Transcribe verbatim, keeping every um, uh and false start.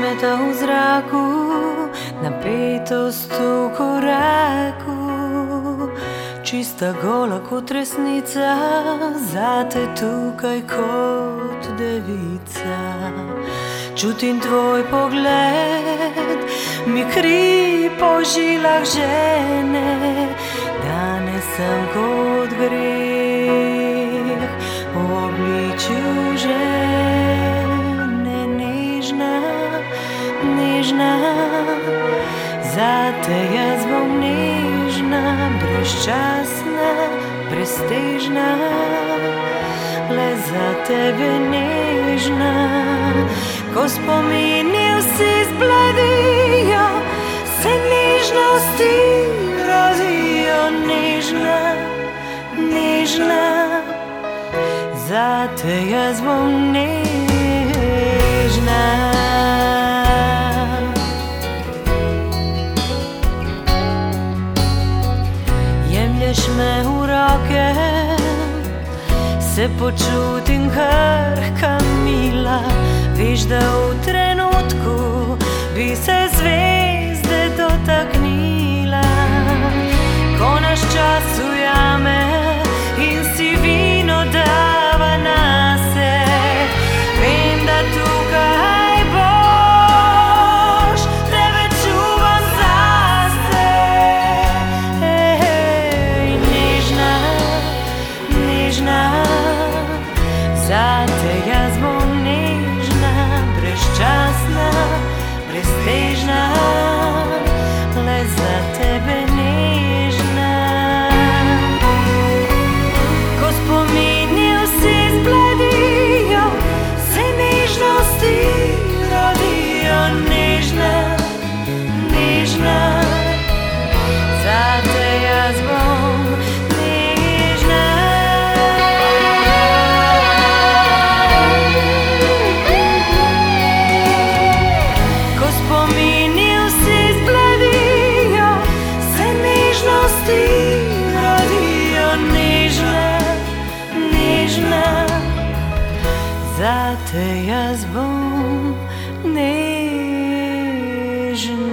Zameta u zraku, napetost u koraku. Čista gola kot resnica, zate tukaj kot devica. Čutim tvoj pogled, mi kri po žilah žene. Danes sem kot greh v obličju žene. Nežna, nežna, zate jaz bom nežna, brezčasna, prestižna, le za tebe nežna. Ko spomini vsi zbledijo, se nežnosti rodijo. Nežna, nežna, zate jaz bom nežna. Jemlješ me v roke, se počutim krhka mila. Veš, da v trenutku bi se zvezde dotaknila. Ko naš čas ujame in si vino dava nase, vem, da tukaj boš, tebe čuvam zase. Ej, nežna, nežna, zate jaz bom nežna, brezčasna, prestižna, le za tebe nežna. Ko spomini vsi zbledijo, se nežnosti rodijo. Nežna, nežna, zate jaz bom nežna. Ko spomini vsi zbledijo, se nežnosti rodijo. Nežna, nežna, zate jaz bom nežna.